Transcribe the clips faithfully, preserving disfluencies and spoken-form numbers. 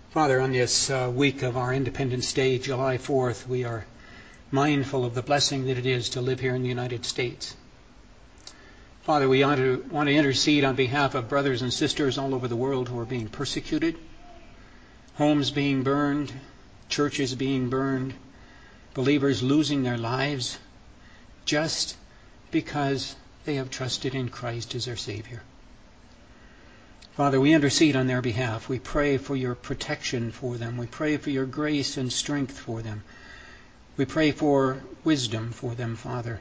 Father, on this uh, week of our Independence Day, July fourth, we are mindful of the blessing that it is to live here in the United States. Father, we want to, want to intercede on behalf of brothers and sisters all over the world who are being persecuted, homes being burned, churches being burned, believers losing their lives just because they have trusted in Christ as their Savior. Father, we intercede on their behalf. We pray for your protection for them. We pray for your grace and strength for them. We pray for wisdom for them, Father.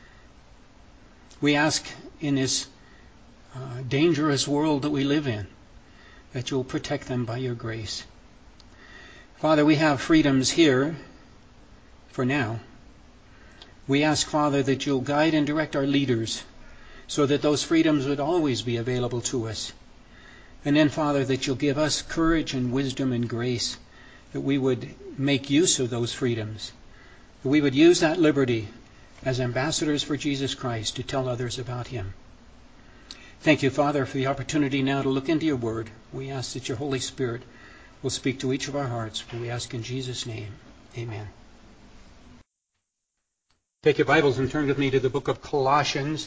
We ask in this uh, dangerous world that we live in that you'll protect them by your grace. Father, we have freedoms here for now. We ask, Father, that you'll guide and direct our leaders so that those freedoms would always be available to us. And then, Father, that you'll give us courage and wisdom and grace, that we would make use of those freedoms, that we would use that liberty as ambassadors for Jesus Christ to tell others about him. Thank you, Father, for the opportunity now to look into your word. We ask that your Holy Spirit will speak to each of our hearts, for we ask in Jesus' name. Amen. Take your Bibles and turn with me to the book of Colossians.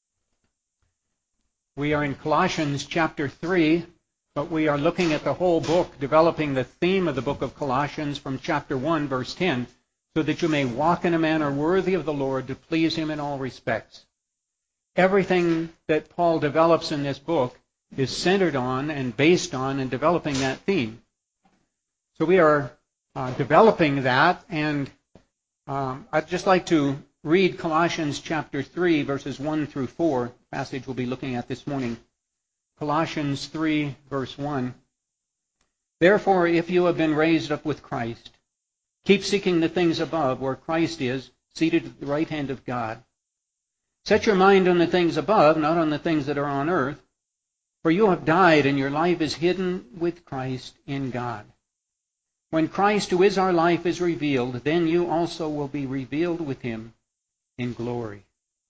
We are in Colossians chapter three, but we are looking at the whole book, developing the theme of the book of Colossians from chapter one, verse ten, so that you may walk in a manner worthy of the Lord to please him in all respects. Everything that Paul develops in this book is centered on and based on and developing that theme. So we are uh, developing that, and um, I'd just like to read Colossians chapter three, verses one through four, the passage we'll be looking at this morning. Colossians three, verse one. Therefore, if you have been raised up with Christ, keep seeking the things above, where Christ is, seated at the right hand of God. Set your mind on the things above, not on the things that are on earth, for you have died, and your life is hidden with Christ in God. When Christ, who is our life, is revealed, then you also will be revealed with him in glory.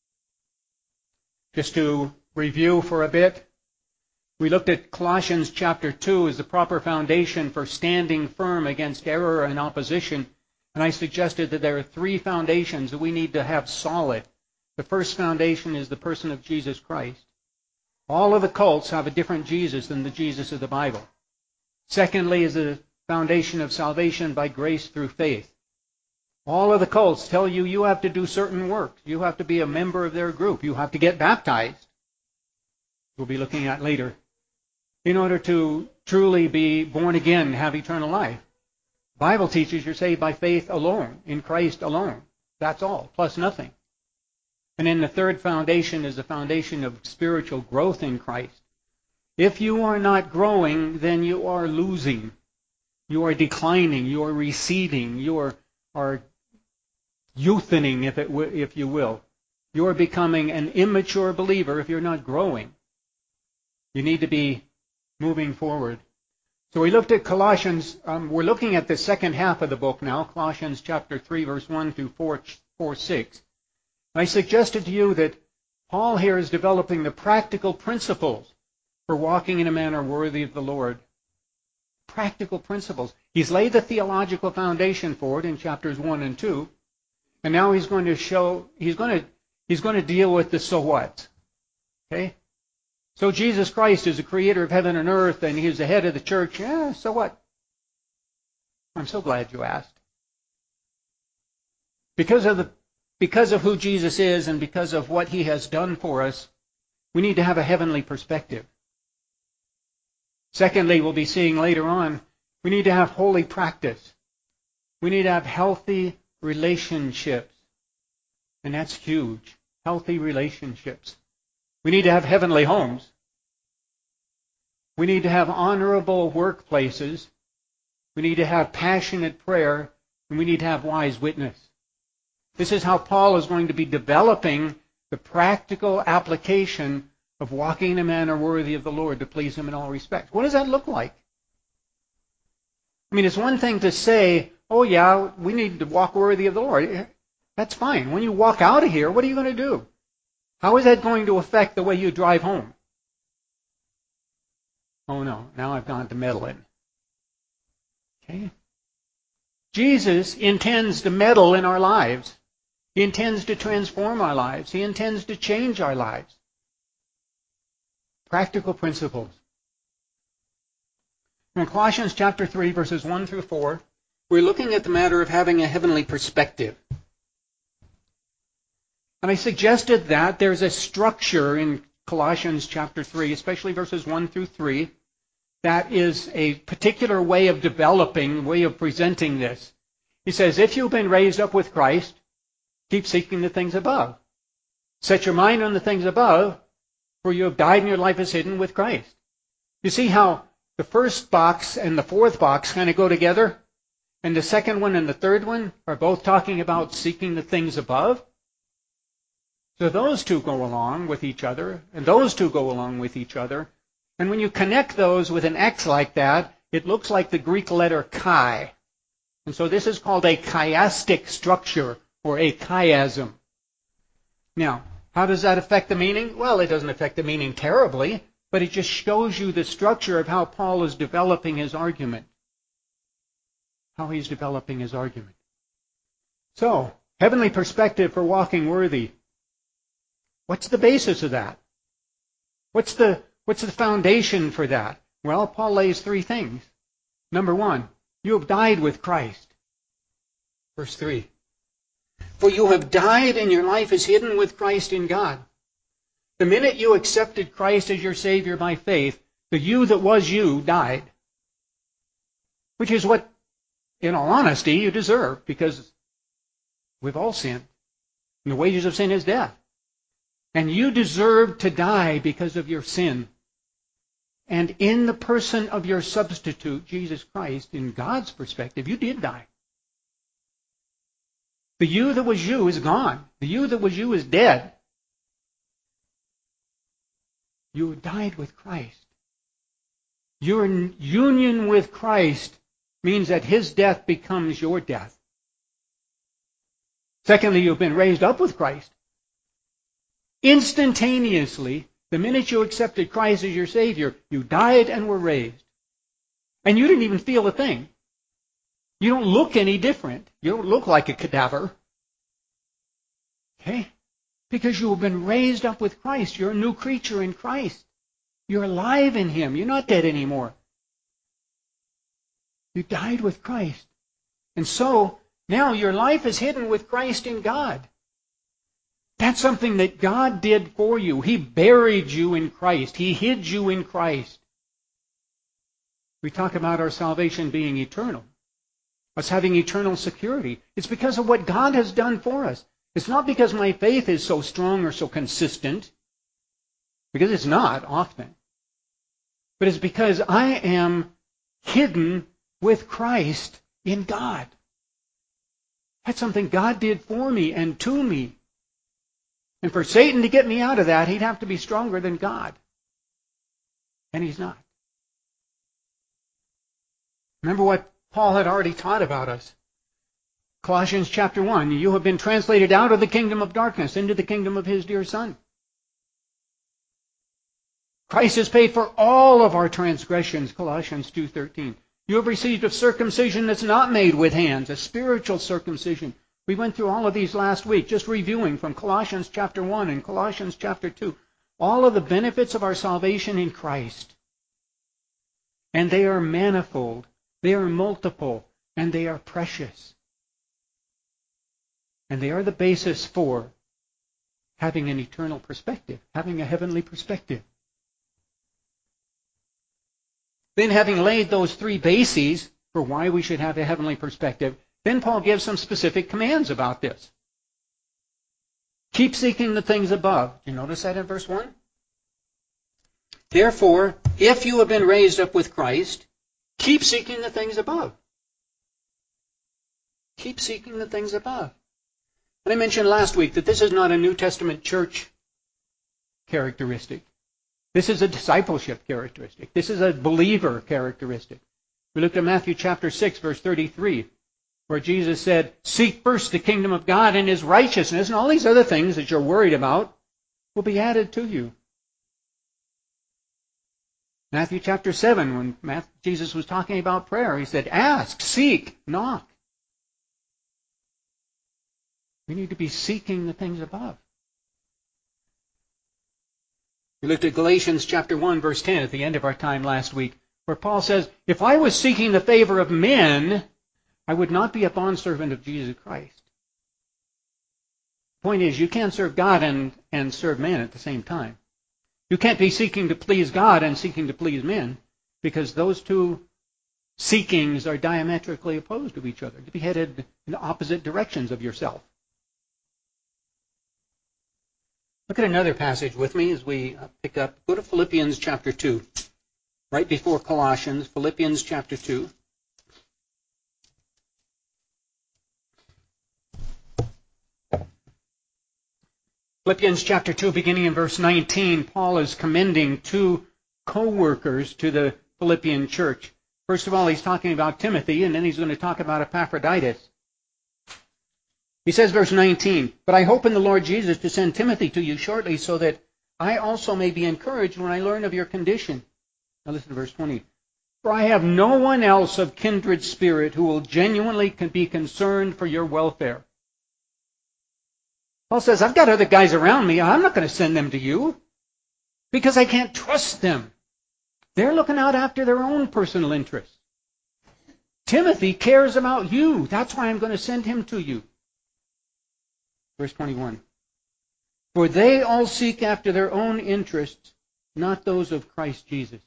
Just to review for a bit, we looked at Colossians chapter two as the proper foundation for standing firm against error and opposition, and I suggested that there are three foundations that we need to have solid. The first foundation is the person of Jesus Christ. All of the cults have a different Jesus than the Jesus of the Bible. Secondly is the foundation of salvation by grace through faith. All of the cults tell you you have to do certain work. You have to be a member of their group. You have to get baptized. We'll be looking at later. In order to truly be born again, have eternal life. The Bible teaches you're saved by faith alone, in Christ alone. That's all, plus nothing. And then the third foundation is the foundation of spiritual growth in Christ. If you are not growing, then you are losing. You are declining. You are receding. You are, are youthening, if, it w- if you will. You are becoming an immature believer if you're not growing. You need to be moving forward. So we looked at Colossians. Um, we're looking at the second half of the book now, Colossians chapter three, verse one through four, four six. I suggested to you that Paul here is developing the practical principles for walking in a manner worthy of the Lord. Practical principles. He's laid the theological foundation for it in chapters one and two. And now he's going to show, he's going to, he's going to deal with the so what. Okay? So Jesus Christ is the creator of heaven and earth, and he's the head of the church. Yeah, so what? I'm so glad you asked. Because of the, because of who Jesus is and because of what he has done for us, we need to have a heavenly perspective. Secondly, we'll be seeing later on, we need to have holy practice. We need to have healthy relationships. And that's huge. Healthy relationships. We need to have heavenly homes. We need to have honorable workplaces. We need to have passionate prayer. And we need to have wise witness. This is how Paul is going to be developing the practical application of walking in a manner worthy of the Lord to please him in all respects. What does that look like? I mean, it's one thing to say, oh yeah, we need to walk worthy of the Lord. That's fine. When you walk out of here, what are you going to do? How is that going to affect the way you drive home? Oh no, now I've gone to meddling. Okay? Jesus intends to meddle in our lives. He intends to transform our lives. He intends to change our lives. Practical principles. In Colossians chapter three, verses one through four, we're looking at the matter of having a heavenly perspective. And I suggested that there's a structure in Colossians chapter three, especially verses one through three, that is a particular way of developing, way of presenting this. He says, if you've been raised up with Christ, keep seeking the things above. Set your mind on the things above, for you have died and your life is hidden with Christ. You see how the first box and the fourth box kind of go together? And the second one and the third one are both talking about seeking the things above. So those two go along with each other, and those two go along with each other. And when you connect those with an X like that, it looks like the Greek letter chi. And so this is called a chiastic structure, or a chiasm. Now, how does that affect the meaning? Well, it doesn't affect the meaning terribly, but it just shows you the structure of how Paul is developing his argument. How he's developing his argument. So, heavenly perspective for walking worthy. What's the basis of that? What's the, what's the foundation for that? Well, Paul lays three things. Number one, you have died with Christ. Verse three. For you have died and your life is hidden with Christ in God. The minute you accepted Christ as your Savior by faith, the you that was you died. Which is what, in all honesty, you deserve, because we've all sinned. And the wages of sin is death. And you deserve to die because of your sin. And in the person of your substitute, Jesus Christ, in God's perspective, you did die. The you that was you is gone. The you that was you is dead. You died with Christ. Your union with Christ means that His death becomes your death. Secondly, you've been raised up with Christ. Instantaneously, the minute you accepted Christ as your Savior, you died and were raised. And you didn't even feel a thing. You don't look any different. You don't look like a cadaver. Okay? Because you have been raised up with Christ. You're a new creature in Christ. You're alive in Him. You're not dead anymore. You died with Christ. And so, now your life is hidden with Christ in God. That's something that God did for you. He buried you in Christ. He hid you in Christ. We talk about our salvation being eternal. Us having eternal security. It's because of what God has done for us. It's not because my faith is so strong or so consistent. Because it's not often. But it's because I am hidden with Christ in God. That's something God did for me and to me. And for Satan to get me out of that, he'd have to be stronger than God. And he's not. Remember what Paul had already taught about us. Colossians chapter one, you have been translated out of the kingdom of darkness into the kingdom of His dear Son. Christ has paid for all of our transgressions, Colossians two thirteen. You have received a circumcision that's not made with hands, a spiritual circumcision. We went through all of these last week, just reviewing from Colossians chapter one and Colossians chapter two. All of the benefits of our salvation in Christ. And they are manifold, they are multiple, and they are precious. And they are the basis for having an eternal perspective, having a heavenly perspective. Then having laid those three bases for why we should have a heavenly perspective, then Paul gives some specific commands about this. Keep seeking the things above. Do you notice that in verse one? Therefore, if you have been raised up with Christ, keep seeking the things above. Keep seeking the things above. And I mentioned last week that this is not a New Testament church characteristic. This is a discipleship characteristic. This is a believer characteristic. We looked at Matthew chapter six, verse thirty-three, where Jesus said, seek first the kingdom of God and His righteousness, and all these other things that you're worried about will be added to you. Matthew chapter seven, when Matthew, Jesus was talking about prayer, he said, ask, seek, knock. We need to be seeking the things above. We looked at Galatians chapter one, verse ten at the end of our time last week, where Paul says, if I was seeking the favor of men, I would not be a bondservant of Jesus Christ. The point is, you can't serve God and, and serve man at the same time. You can't be seeking to please God and seeking to please men, because those two seekings are diametrically opposed to each other, to be headed in opposite directions of yourself. Look at another passage with me as we pick up. Go to Philippians chapter two, right before Colossians, Philippians chapter two. Philippians chapter two, beginning in verse nineteen, Paul is commending two co-workers to the Philippian church. First of all, he's talking about Timothy, and then he's going to talk about Epaphroditus. He says, verse nineteen, but I hope in the Lord Jesus to send Timothy to you shortly, so that I also may be encouraged when I learn of your condition. Now listen to verse twenty. For I have no one else of kindred spirit who will genuinely be concerned for your welfare. Paul says, I've got other guys around me. I'm not going to send them to you because I can't trust them. They're looking out after their own personal interests. Timothy cares about you. That's why I'm going to send him to you. Verse twenty-one. For they all seek after their own interests, not those of Christ Jesus.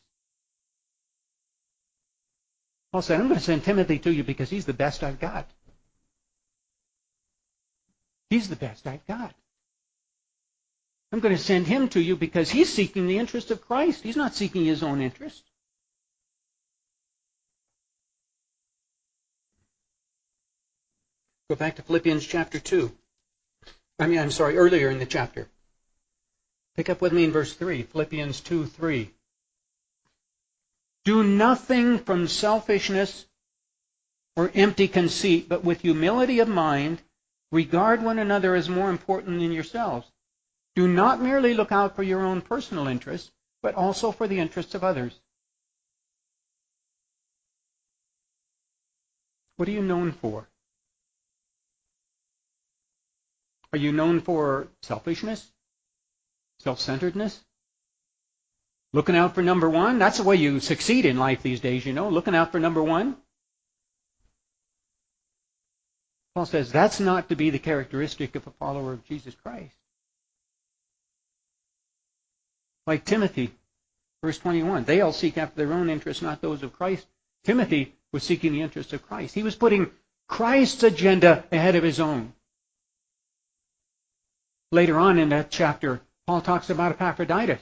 Paul said, I'm going to send Timothy to you because he's the best I've got. He's the best I've got. I'm going to send him to you because he's seeking the interest of Christ. He's not seeking his own interest. Go back to Philippians chapter two. I mean, I'm sorry, earlier in the chapter. Pick up with me in verse three, Philippians two, three. Do nothing from selfishness or empty conceit, but with humility of mind, regard one another as more important than yourselves. Do not merely look out for your own personal interests, but also for the interests of others. What are you known for? Are you known for selfishness? Self-centeredness? Looking out for number one? That's the way you succeed in life these days, you know, looking out for number one. Paul says that's not to be the characteristic of a follower of Jesus Christ. Like Timothy, verse twenty-one, they all seek after their own interests, not those of Christ. Timothy was seeking the interests of Christ. He was putting Christ's agenda ahead of his own. Later on in that chapter, Paul talks about Epaphroditus.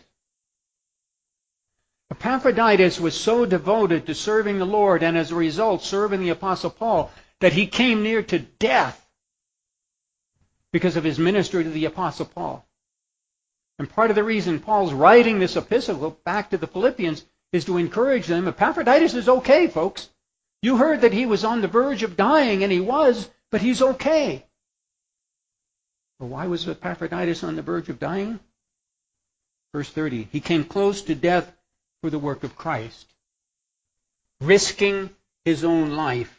Epaphroditus was so devoted to serving the Lord and as a result serving the Apostle Paul that he came near to death because of his ministry to the Apostle Paul. And part of the reason Paul's writing this epistle back to the Philippians is to encourage them. Epaphroditus is okay, folks. You heard that he was on the verge of dying, and he was, but he's okay. Well, why was Epaphroditus on the verge of dying? Verse thirty, he came close to death for the work of Christ, risking his own life.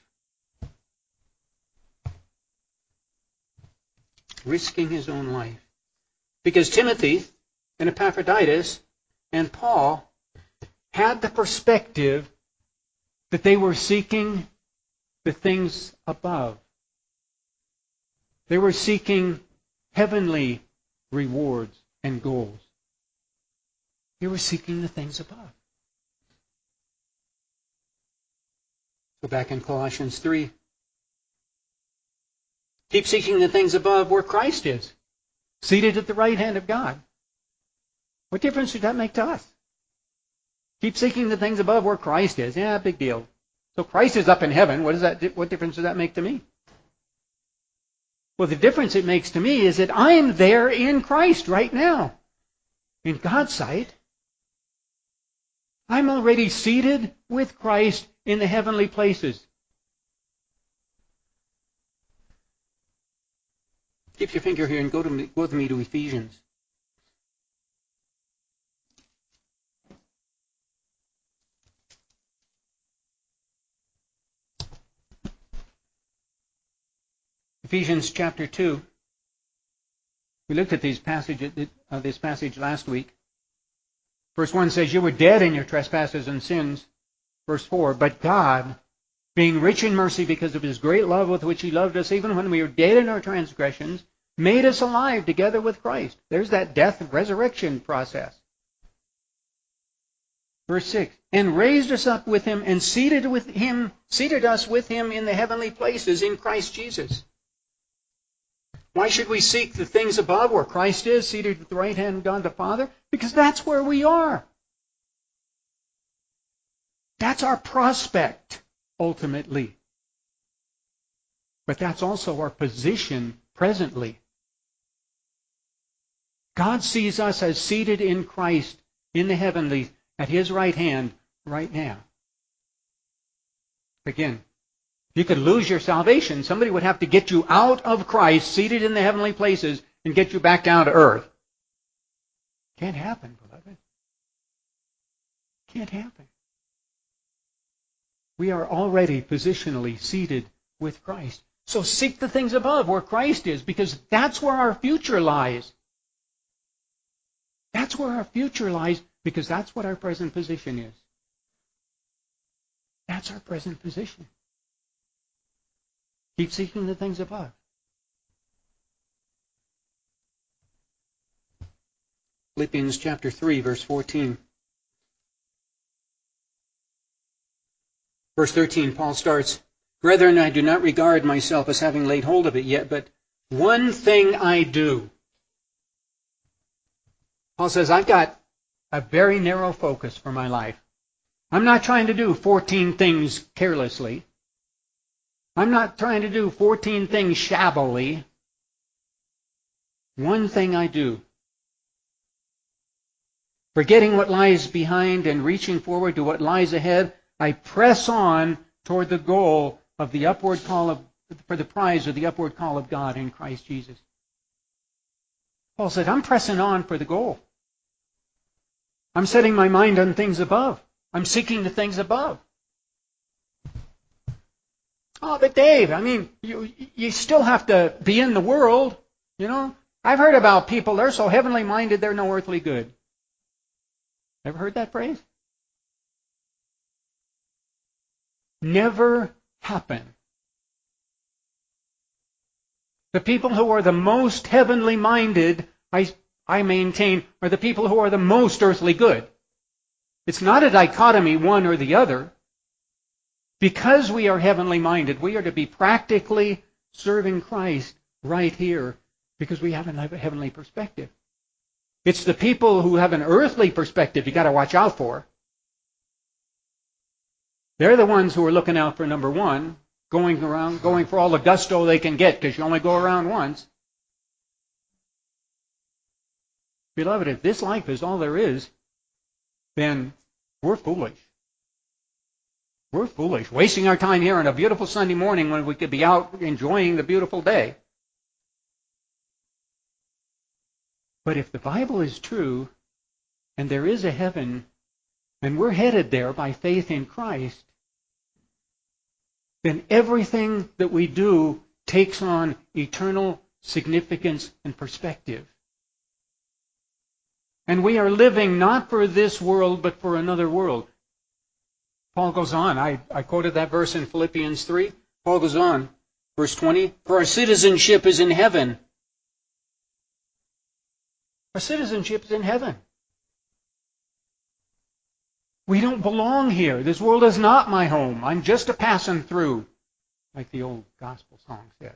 Risking his own life. Because Timothy and Epaphroditus and Paul had the perspective that they were seeking the things above. They were seeking heavenly rewards and goals. They were seeking the things above. Go back in Colossians three. Keep seeking the things above where Christ is, seated at the right hand of God. What difference should that make to us? Keep seeking the things above where Christ is. Yeah, big deal. So Christ is up in heaven. What, is that, what difference does that make to me? Well, the difference it makes to me is that I'm there in Christ right now. In God's sight, I'm already seated with Christ in the heavenly places. Keep your finger here and go, to me, go with me to Ephesians. Ephesians chapter two. We looked at these passage, uh, this passage last week. Verse one says, you were dead in your trespasses and sins. Verse four, but God, being rich in mercy because of His great love with which He loved us, even when we were dead in our transgressions, made us alive together with Christ. There's that death and resurrection process. Verse six, and raised us up with Him and seated with Him, seated us with Him in the heavenly places in Christ Jesus. Why should we seek the things above where Christ is, seated at the right hand of God the Father? Because that's where we are. That's our prospect, ultimately. But that's also our position presently. God sees us as seated in Christ in the heavenlies at His right hand right now. Again, you could lose your salvation. Somebody would have to get you out of Christ, seated in the heavenly places, and get you back down to earth. Can't happen, beloved. Can't happen. We are already positionally seated with Christ. So seek the things above where Christ is, because that's where our future lies. That's where our future lies, because that's what our present position is. That's our present position. Keep seeking the things above. Philippians chapter three, verse fourteen. Verse thirteen, Paul starts, brethren, I do not regard myself as having laid hold of it yet, but one thing I do. Paul says, I've got a very narrow focus for my life. I'm not trying to do fourteen things carelessly. I'm not trying to do fourteen things shabbily. One thing I do. Forgetting what lies behind and reaching forward to what lies ahead, I press on toward the goal of the upward call of, for the prize of the upward call of God in Christ Jesus. Paul said, I'm pressing on for the goal. I'm setting my mind on things above. I'm seeking the things above. Oh, but Dave, I mean, you you still have to be in the world, you know. I've heard about people, they're so heavenly minded, they're no earthly good. Ever heard that phrase? Never happen. The people who are the most heavenly minded, I, I maintain, are the people who are the most earthly good. It's not a dichotomy, one or the other. Because we are heavenly minded, we are to be practically serving Christ right here because we have a heavenly perspective. It's the people who have an earthly perspective you got to watch out for. They're the ones who are looking out for number one, going around, going for all the gusto they can get because you only go around once. Beloved, if this life is all there is, then we're foolish. We're foolish, wasting our time here on a beautiful Sunday morning when we could be out enjoying the beautiful day. But if the Bible is true, and there is a heaven, and we're headed there by faith in Christ, then everything that we do takes on eternal significance and perspective. And we are living not for this world, but for another world. Paul goes on. I, I quoted that verse in Philippians three. Paul goes on. Verse twenty. For our citizenship is in heaven. Our citizenship is in heaven. We don't belong here. This world is not my home. I'm just a passing through, like the old gospel song says.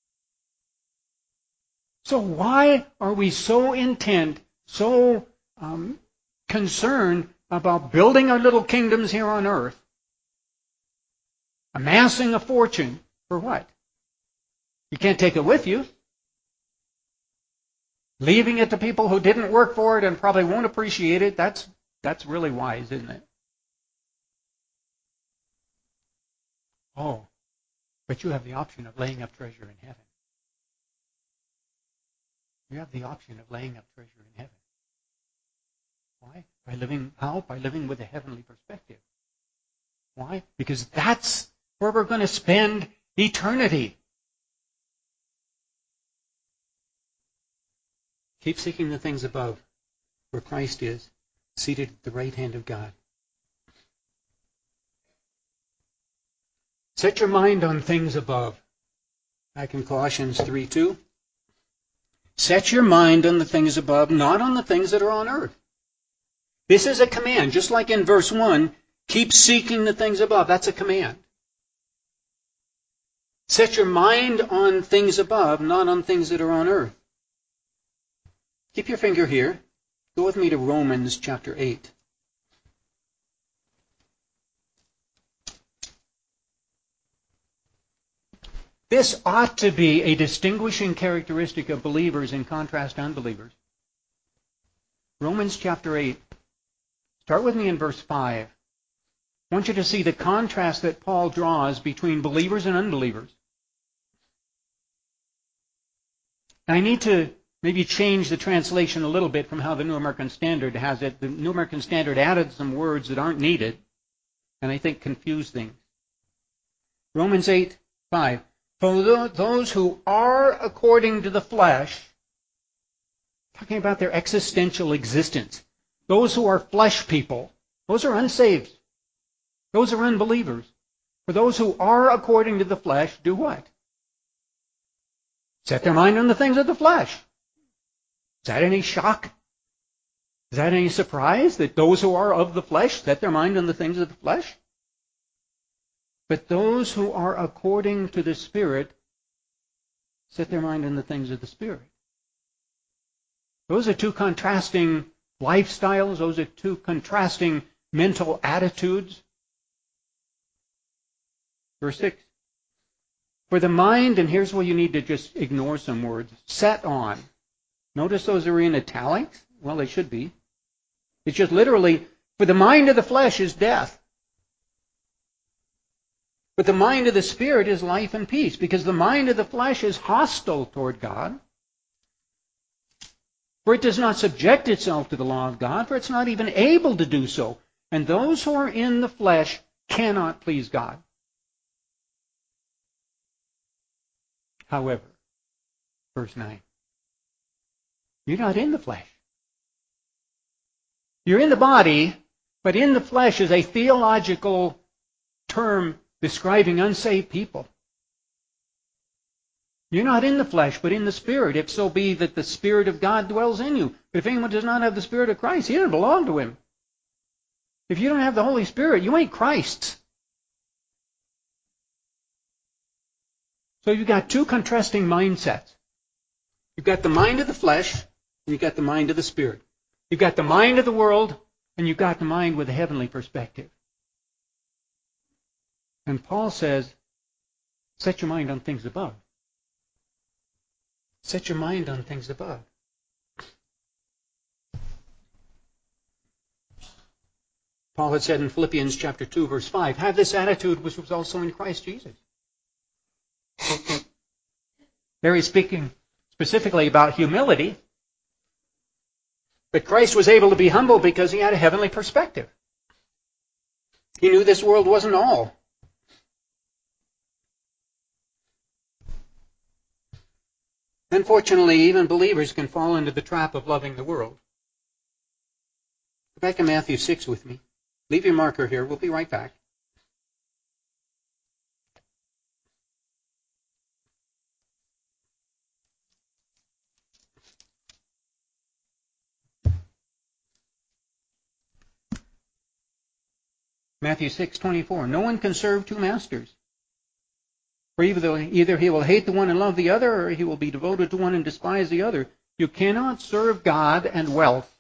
So why are we so intent, so um, concerned about building our little kingdoms here on earth, amassing a fortune, for what? You can't take it with you. Leaving it to people who didn't work for it and probably won't appreciate it, that's that's really wise, isn't it? Oh, but you have the option of laying up treasure in heaven. You have the option of laying up treasure in heaven. Why? By living, how? By living with a heavenly perspective. Why? Because that's where we're going to spend eternity. Keep seeking the things above, where Christ is, seated at the right hand of God. Set your mind on things above. Back in Colossians three two. Set your mind on the things above, not on the things that are on earth. This is a command, just like in verse one, keep seeking the things above. That's a command. Set your mind on things above, not on things that are on earth. Keep your finger here. Go with me to Romans chapter eight. This ought to be a distinguishing characteristic of believers in contrast to unbelievers. Romans chapter eight. Start with me in verse five. I want you to see the contrast that Paul draws between believers and unbelievers. Now, I need to maybe change the translation a little bit from how the New American Standard has it. The New American Standard added some words that aren't needed, and I think confuse things. Romans eight five. For those who are according to the flesh, talking about their existential existence, those who are flesh people, those are unsaved. Those are unbelievers. For those who are according to the flesh, do what? Set their mind on the things of the flesh. Is that any shock? Is that any surprise that those who are of the flesh set their mind on the things of the flesh? But those who are according to the Spirit set their mind on the things of the Spirit. Those are two contrasting lifestyles. Those are two contrasting mental attitudes. Verse six. For the mind, and here's where you need to just ignore some words, set on. Notice those are in italics? Well, they should be. It's just literally, for the mind of the flesh is death. But the mind of the Spirit is life and peace, because the mind of the flesh is hostile toward God. For it does not subject itself to the law of God, for it's not even able to do so. And those who are in the flesh cannot please God. However, verse nine, you're not in the flesh. You're in the body, but in the flesh is a theological term describing unsaved people. You're not in the flesh, but in the Spirit, if so be that the Spirit of God dwells in you. But if anyone does not have the Spirit of Christ, he doesn't belong to him. If you don't have the Holy Spirit, you ain't Christ's. So you've got two contrasting mindsets. You've got the mind of the flesh, and you've got the mind of the Spirit. You've got the mind of the world, and you've got the mind with a heavenly perspective. And Paul says, set your mind on things above. Set your mind on things above. Paul had said in Philippians chapter two, verse five, have this attitude which was also in Christ Jesus. There he's speaking specifically about humility. But Christ was able to be humble because he had a heavenly perspective. He knew this world wasn't all. Unfortunately, even believers can fall into the trap of loving the world. Go back to Matthew six with me. Leave your marker here. We'll be right back. Matthew six twenty-four. No one can serve two masters. For either, either he will hate the one and love the other, or he will be devoted to one and despise the other. You cannot serve God and wealth.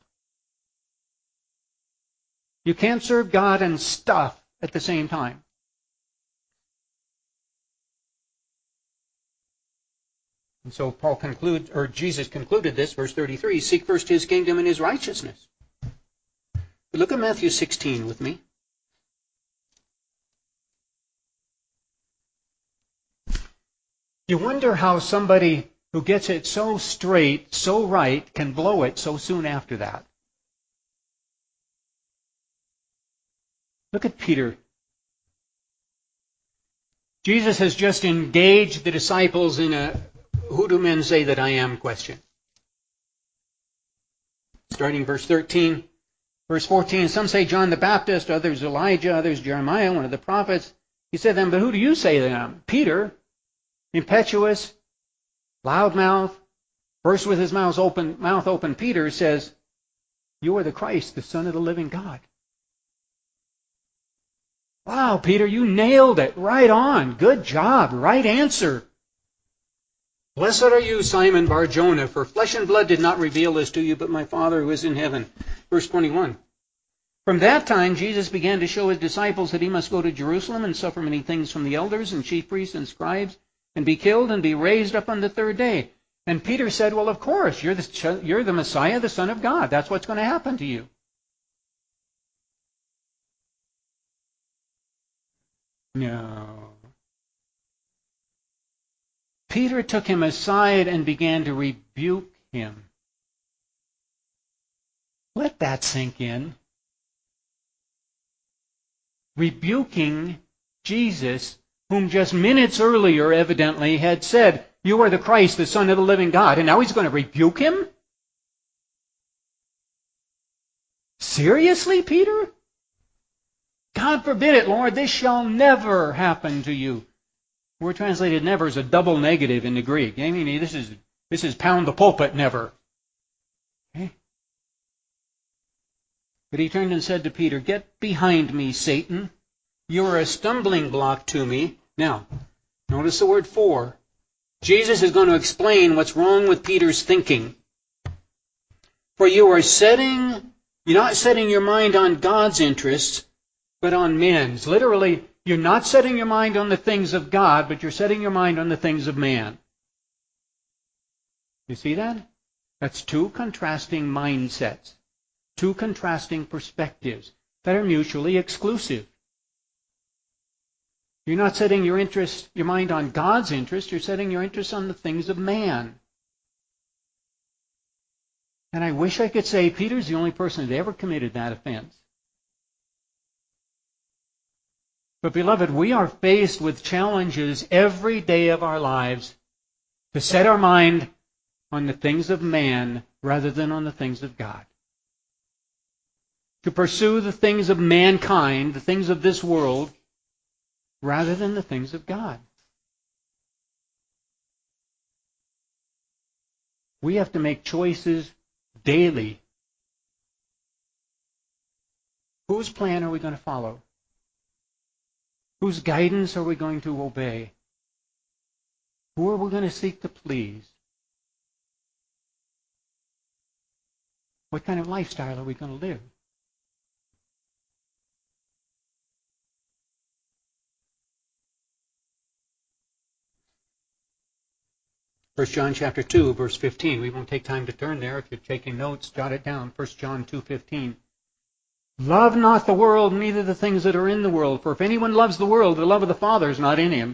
You can't serve God and stuff at the same time. And so Paul concludes, or Jesus concluded this, verse thirty-three, seek first his kingdom and his righteousness. But look at Matthew sixteen with me. You wonder how somebody who gets it so straight, so right, can blow it so soon after that. Look at Peter. Jesus has just engaged the disciples in a who do men say that I am question. starting verse thirteen. Verse fourteen, some say John the Baptist, others Elijah, others Jeremiah, one of the prophets. He said to them, but who do you say that I am? Peter, impetuous, loudmouth, burst with his mouth open, mouth open, Peter says, you are the Christ, the Son of the living God. Wow, Peter, you nailed it. Right on. Good job. Right answer. Blessed are you, Simon Bar-Jonah, for flesh and blood did not reveal this to you, but my Father who is in heaven. Verse twenty-one. From that time, Jesus began to show his disciples that he must go to Jerusalem and suffer many things from the elders and chief priests and scribes, and be killed and be raised up on the third day. And Peter said, well, of course, you're the, you're the Messiah, the Son of God. That's what's going to happen to you. No. Peter took him aside and began to rebuke him. Let that sink in. Rebuking Jesus, whom just minutes earlier evidently had said, you are the Christ, the Son of the living God. And now he's going to rebuke him? Seriously, Peter? God forbid it, Lord, this shall never happen to you. Word translated never is a double negative in the Greek. I mean, this is this is pound the pulpit never. Okay? But he turned and said to Peter, get behind me, Satan. You are a stumbling block to me. Now, notice the word for. Jesus is going to explain what's wrong with Peter's thinking. For you are setting, you're not setting your mind on God's interests, but on men's. Literally, you're not setting your mind on the things of God, but you're setting your mind on the things of man. You see that? That's two contrasting mindsets, two contrasting perspectives that are mutually exclusive. You're not setting your interest, your mind on God's interest, you're setting your interest on the things of man. And I wish I could say Peter's the only person that ever committed that offense. But beloved, we are faced with challenges every day of our lives to set our mind on the things of man rather than on the things of God. To pursue the things of mankind, the things of this world, rather than the things of God. We have to make choices daily. Whose plan are we going to follow? Whose guidance are we going to obey? Who are we going to seek to please? What kind of lifestyle are we going to live? First John chapter two, verse fifteen. We won't take time to turn there. If you're taking notes, jot it down. First John two fifteen. Love not the world, neither the things that are in the world. For if anyone loves the world, the love of the Father is not in him.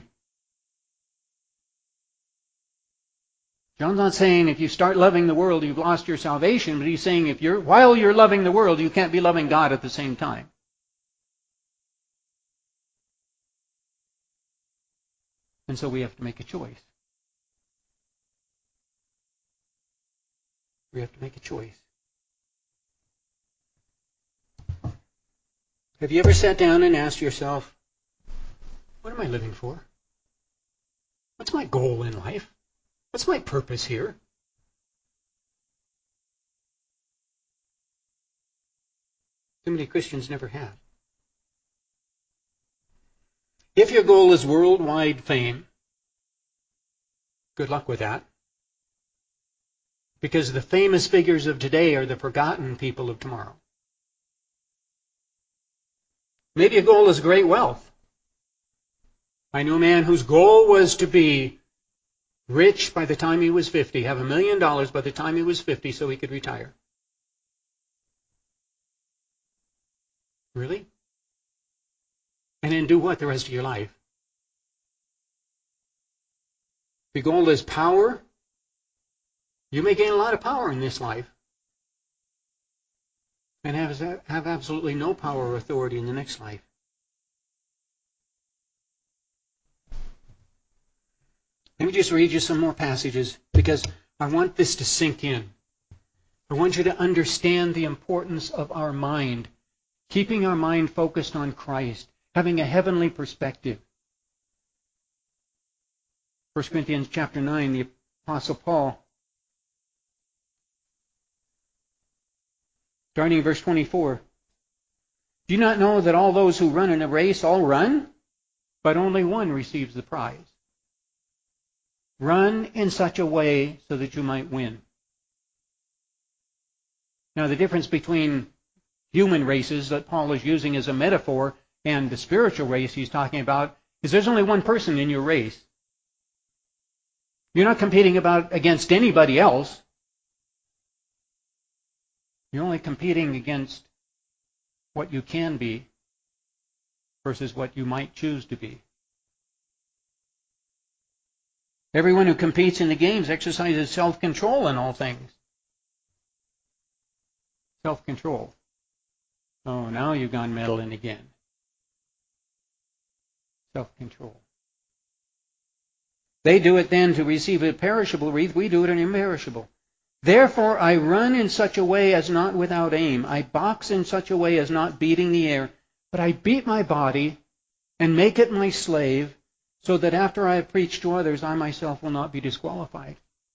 John's not saying if you start loving the world, you've lost your salvation, but he's saying if you're while you're loving the world, you can't be loving God at the same time. And so we have to make a choice. We have to make a choice. Have you ever sat down and asked yourself, what am I living for? What's my goal in life? What's my purpose here? Too many Christians never have. If your goal is worldwide fame, good luck with that. Because the famous figures of today are the forgotten people of tomorrow. Maybe your goal is great wealth. I knew a man whose goal was to be rich by the time he was fifty, have a million dollars by the time he was fifty so he could retire. Really? And then do what the rest of your life? The goal is power. You may gain a lot of power in this life and have, have absolutely no power or authority in the next life. Let me just read you some more passages because I want this to sink in. I want you to understand the importance of our mind, keeping our mind focused on Christ, having a heavenly perspective. First Corinthians chapter nine, the Apostle Paul, starting in verse twenty-four. Do you not know that all those who run in a race all run, but only one receives the prize? Run in such a way so that you might win. Now, the difference between human races that Paul is using as a metaphor and the spiritual race he's talking about is there's only one person in your race. You're not competing about against anybody else. You're only competing against what you can be versus what you might choose to be. Everyone who competes in the games exercises self-control in all things. Self-control. Oh, now you've gone meddling again. Self-control. They do it then to receive a perishable wreath. We do it an imperishable. Therefore I run in such a way as not without aim. I box in such a way as not beating the air. But I beat my body and make it my slave, so that after I have preached to others, I myself will not be disqualified.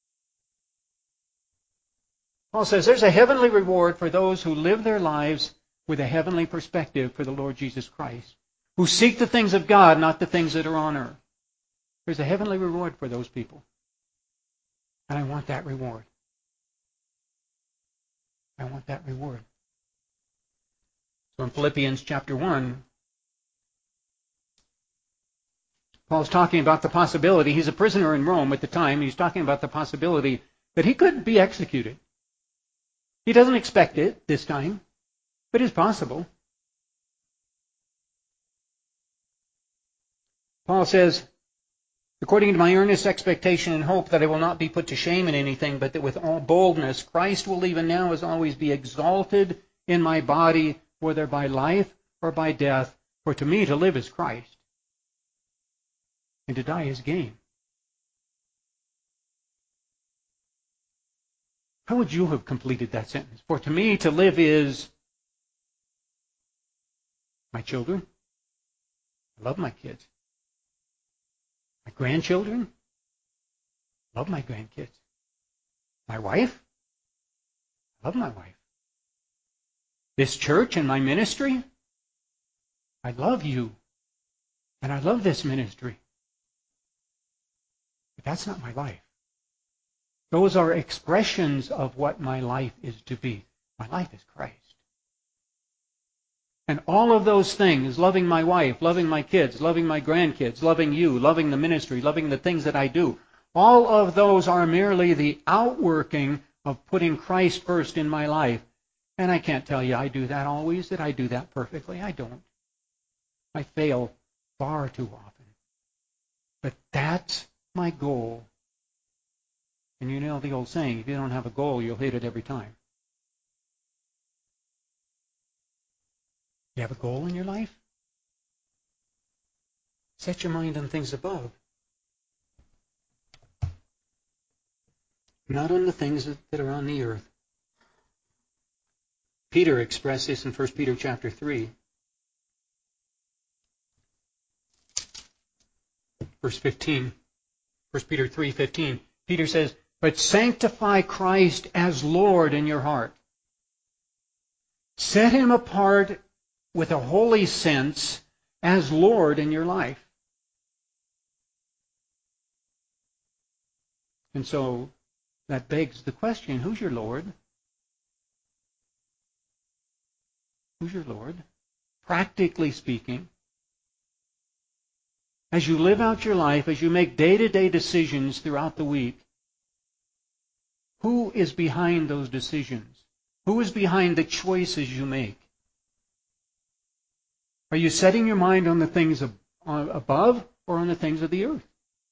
Paul says there's a heavenly reward for those who live their lives with a heavenly perspective for the Lord Jesus Christ, who seek the things of God, not the things that are on earth. There's a heavenly reward for those people. And I want that reward. I want that reward. So in Philippians chapter one, Paul's talking about the possibility, he's a prisoner in Rome at the time, he's talking about the possibility that he could be executed. He doesn't expect it this time, but it's possible. Paul says, according to my earnest expectation and hope that I will not be put to shame in anything, but that with all boldness Christ will even now as always be exalted in my body, whether by life or by death. For to me to live is Christ, and to die is gain. How would you have completed that sentence? For to me to live is my children. I love my kids. My grandchildren. I love my grandkids. My wife. I love my wife. This church and my ministry. I love you. And I love this ministry. But that's not my life. Those are expressions of what my life is to be. My life is Christ. And all of those things, loving my wife, loving my kids, loving my grandkids, loving you, loving the ministry, loving the things that I do, all of those are merely the outworking of putting Christ first in my life. And I can't tell you I do that always, that I do that perfectly. I don't. I fail far too often. But that's my goal. And you know the old saying, if you don't have a goal, you'll hit it every time. You have a goal in your life? Set your mind on things above. Not on the things that are on the earth. Peter expressed this in First Peter chapter three. Verse fifteen. First Peter three fifteen. Peter says, but sanctify Christ as Lord in your heart. Set him apart with a holy sense as Lord in your life. And so that begs the question, who's your Lord? Who's your Lord? Practically speaking, as you live out your life, as you make day-to-day decisions throughout the week, who is behind those decisions? Who is behind the choices you make? Are you setting your mind on the things above or on the things of the earth?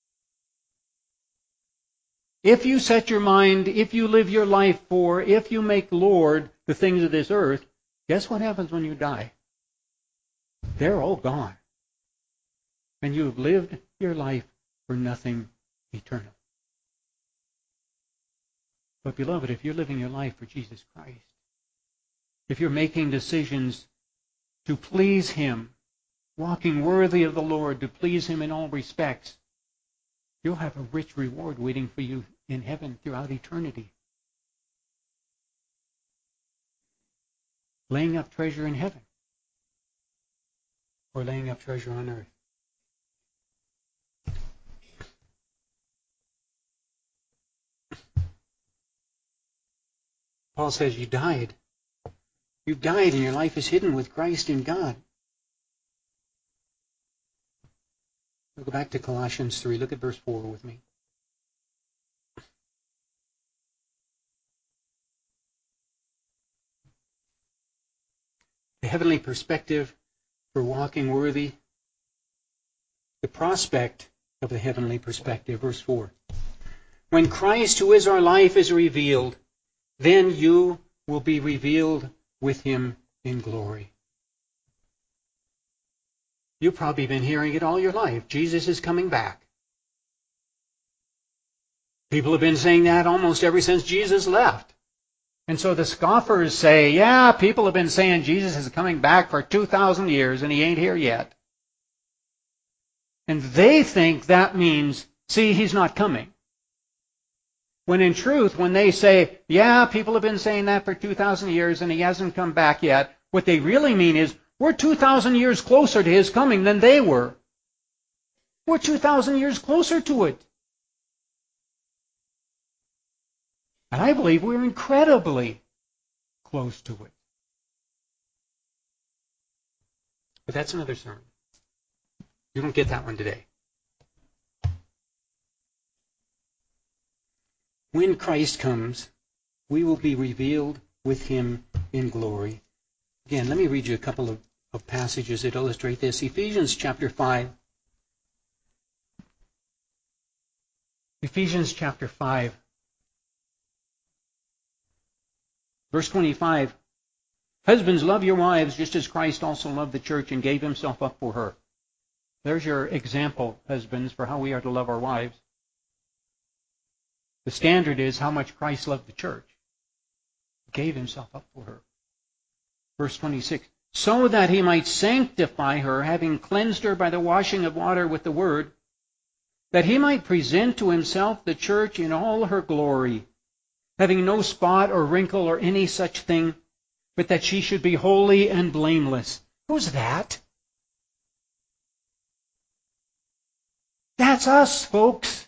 If you set your mind, if you live your life for, if you make Lord the things of this earth, guess what happens when you die? They're all gone. And you have lived your life for nothing eternal. But beloved, if you're living your life for Jesus Christ, if you're making decisions to please Him, walking worthy of the Lord, to please Him in all respects, you'll have a rich reward waiting for you in heaven throughout eternity. Laying up treasure in heaven or laying up treasure on earth. Paul says you died. You've died and your life is hidden with Christ in God. We'll go back to Colossians three. Look at verse four with me. The heavenly perspective for walking worthy. The prospect of the heavenly perspective. Verse four. When Christ, who is our life, is revealed, then you will be revealed with Him in glory. You've probably been hearing it all your life. Jesus is coming back. People have been saying that almost ever since Jesus left. And so the scoffers say, yeah, people have been saying Jesus is coming back for two thousand years and He ain't here yet. And they think that means, see, He's not coming. When in truth, when they say, yeah, people have been saying that for two thousand years and He hasn't come back yet, what they really mean is, we're two thousand years closer to His coming than they were. We're two thousand years closer to it. And I believe we're incredibly close to it. But that's another sermon. You don't get that one today. When Christ comes, we will be revealed with Him in glory. Again, let me read you a couple of, of passages that illustrate this. Ephesians chapter five. Ephesians chapter five. Verse twenty-five. Husbands, love your wives just as Christ also loved the church and gave Himself up for her. There's your example, husbands, for how we are to love our wives. The standard is how much Christ loved the church. He gave Himself up for her. Verse twenty-six. So that He might sanctify her, having cleansed her by the washing of water with the word, that He might present to Himself the church in all her glory, having no spot or wrinkle or any such thing, but that she should be holy and blameless. Who's that? That's us, folks.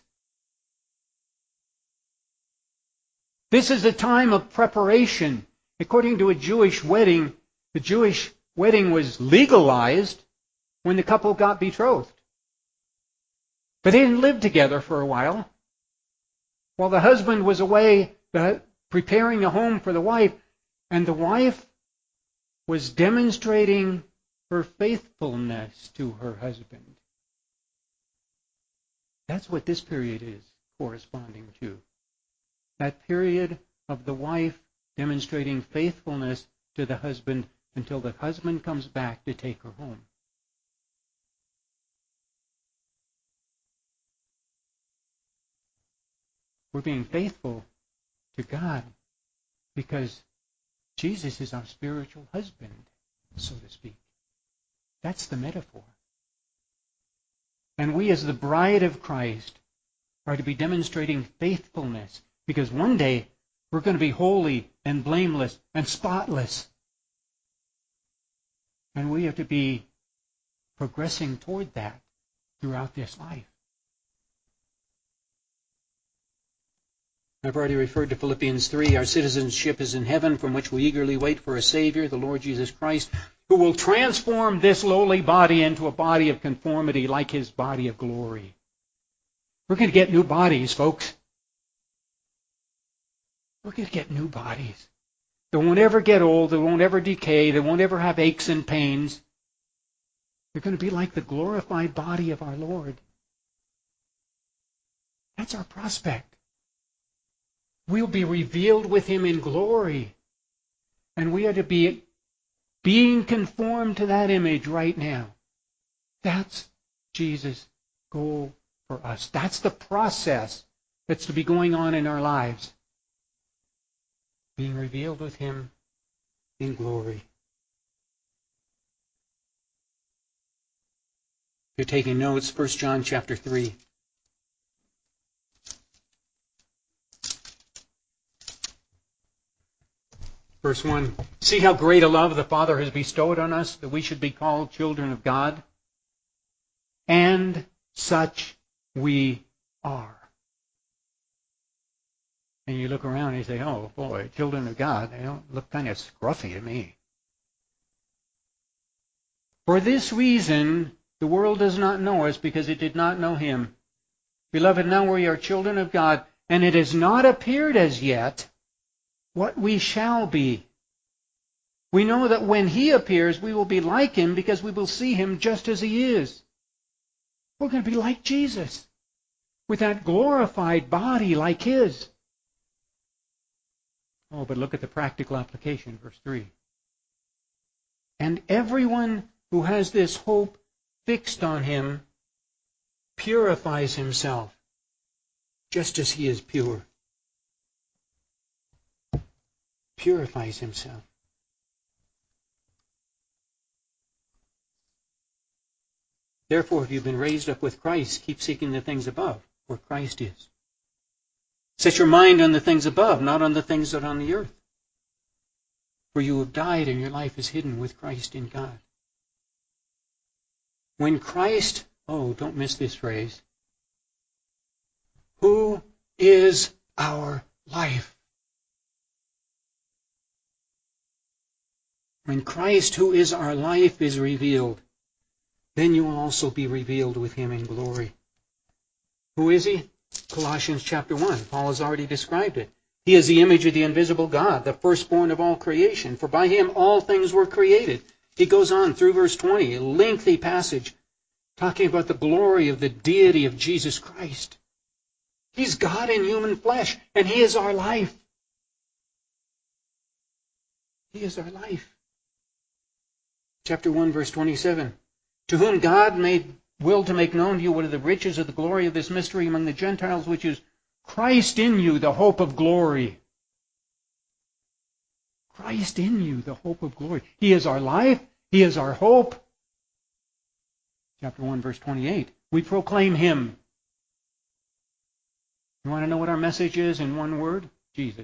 This is a time of preparation. According to a Jewish wedding, the Jewish wedding was legalized when the couple got betrothed. But they didn't live together for a while. While the husband was away preparing a home for the wife, and the wife was demonstrating her faithfulness to her husband. That's what this period is corresponding to. That period of the wife demonstrating faithfulness to the husband until the husband comes back to take her home. We're being faithful to God because Jesus is our spiritual husband, so to speak. That's the metaphor. And we as the bride of Christ are to be demonstrating faithfulness because one day we're going to be holy and blameless and spotless. And we have to be progressing toward that throughout this life. I've already referred to Philippians three. Our citizenship is in heaven, from which we eagerly wait for a Savior, the Lord Jesus Christ, who will transform this lowly body into a body of conformity like His body of glory. We're going to get new bodies, folks. We're going to get new bodies. They won't ever get old. They won't ever decay. They won't ever have aches and pains. They're going to be like the glorified body of our Lord. That's our prospect. We'll be revealed with Him in glory. And we are to be being conformed to that image right now. That's Jesus' goal for us. That's the process that's to be going on in our lives. being revealed with him in glory. If you're taking notes, First John chapter three. Verse one, see how great a love the Father has bestowed on us, that we should be called children of God. And such we are. And you look around and you say, oh boy, children of God, they don't look kind of scruffy to me. For this reason, the world does not know us, because it did not know him. Beloved, now we are children of God, and it has not appeared as yet what we shall be. We know that when he appears, we will be like him, because we will see him just as he is. We're going to be like Jesus, with that glorified body like his. Oh, but look at the practical application, verse three. And everyone who has this hope fixed on him purifies himself, just as he is pure. Purifies himself. Therefore, if you've been raised up with Christ, keep seeking the things above, where Christ is. Set your mind on the things above, not on the things that are on the earth. For you have died, and your life is hidden with Christ in God. When Christ, oh, don't miss this phrase, who is our life? When Christ, who is our life, is revealed, then you will also be revealed with him in glory. Who is he? Colossians chapter one. Paul has already described it. He is the image of the invisible God, the firstborn of all creation. For by him all things were created. He goes on through verse twenty, a lengthy passage, talking about the glory of the deity of Jesus Christ. He's God in human flesh, and he is our life. He is our life. Chapter one, verse twenty-seven. To whom God made will to make known to you what are the riches of the glory of this mystery among the Gentiles, which is Christ in you, the hope of glory. Christ in you, the hope of glory. He is our life. He is our hope. Chapter one, verse twenty-eight. We proclaim him. You want to know what our message is in one word? Jesus.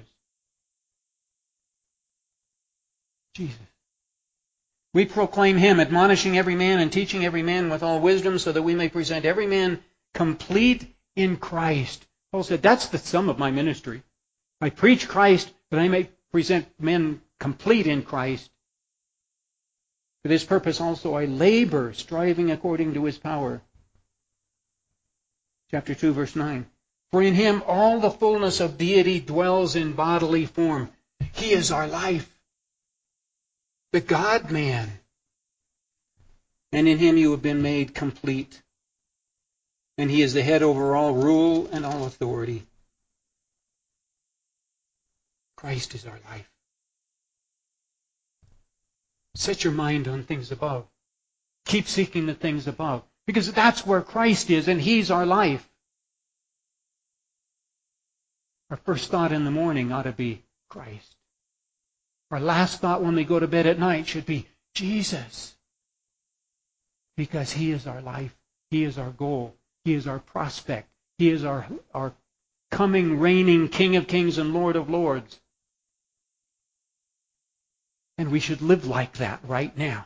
Jesus. We proclaim him, admonishing every man and teaching every man with all wisdom, so that we may present every man complete in Christ. Paul said, that's the sum of my ministry. I preach Christ, that I may present men complete in Christ. For this purpose also I labor, striving according to his power. Chapter two, verse nine. For in him all the fullness of deity dwells in bodily form. He is our life. The God-man. And in him you have been made complete. And he is the head over all rule and all authority. Christ is our life. Set your mind on things above. Keep seeking the things above. Because that's where Christ is, and he's our life. Our first thought in the morning ought to be Christ. Our last thought when we go to bed at night should be Jesus. Because he is our life. He is our goal. He is our prospect. He is our, our coming, reigning King of kings and Lord of lords. And we should live like that right now.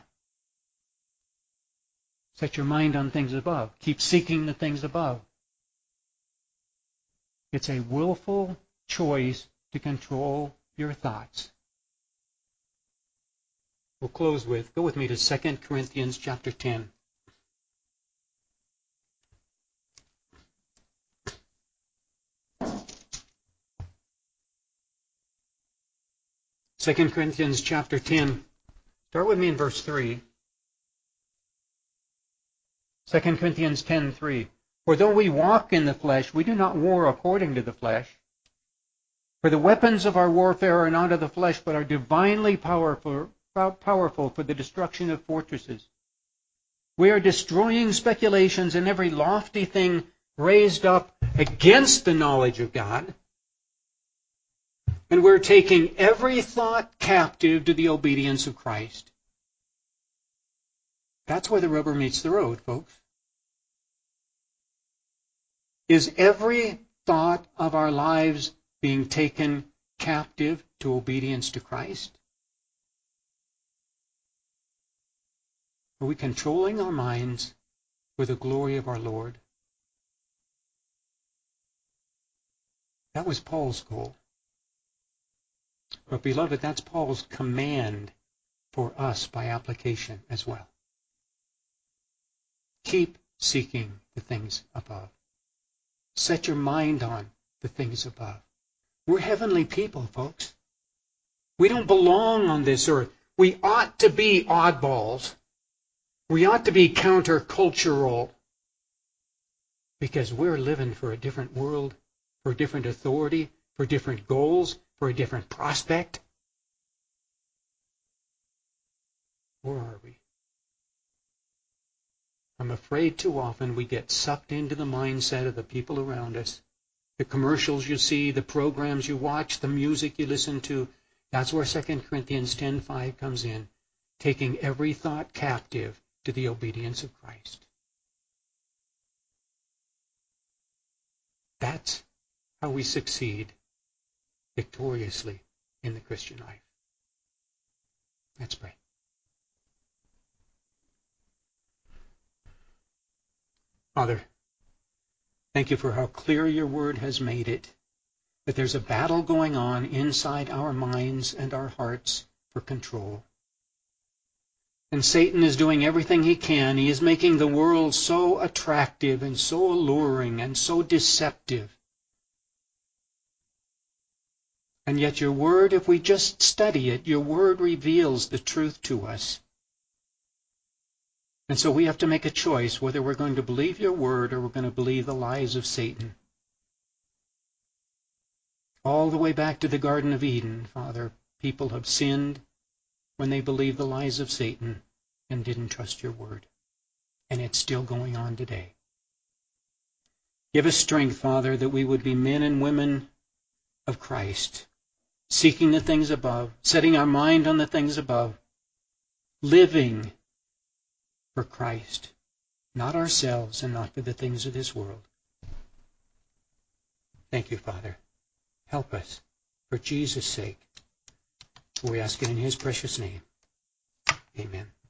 Set your mind on things above. Keep seeking the things above. It's a willful choice to control your thoughts. We'll close with, go with me to Second Corinthians chapter ten. Second Corinthians chapter ten. Start with me in verse three. Second Corinthians ten three. For though we walk in the flesh, we do not war according to the flesh. For the weapons of our warfare are not of the flesh, but are divinely powerful, powerful for the destruction of fortresses. We are destroying speculations and every lofty thing raised up against the knowledge of God, And we're taking every thought captive to the obedience of Christ. That's where the rubber meets the road, folks. Is every thought of our lives being taken captive to obedience to Christ? Are we controlling our minds for the glory of our Lord? That was Paul's goal. But beloved, that's Paul's command for us by application as well. Keep seeking the things above. Set your mind on the things above. We're heavenly people, folks. We don't belong on this earth. We ought to be oddballs. We ought to be countercultural because we're living for a different world, for a different authority, for different goals, for a different prospect. Or are we? I'm afraid too often we get sucked into the mindset of the people around us. The commercials you see, the programs you watch, the music you listen to. That's where Second Corinthians ten five comes in. Taking every thought captive to the obedience of Christ. That's how we succeed victoriously in the Christian life. Let's pray. Father, thank you for how clear your word has made it, that there's a battle going on inside our minds and our hearts for control. And Satan is doing everything he can. He is making the world so attractive and so alluring and so deceptive. And yet your word, if we just study it, your word reveals the truth to us. And so we have to make a choice whether we're going to believe your word or we're going to believe the lies of Satan. All the way back to the Garden of Eden, Father, people have sinned when they believed the lies of Satan and didn't trust your word. And it's still going on today. Give us strength, Father, that we would be men and women of Christ, seeking the things above, setting our mind on the things above, living for Christ, not ourselves and not for the things of this world. Thank you, Father. Help us for Jesus' sake. We ask it in his precious name. Amen.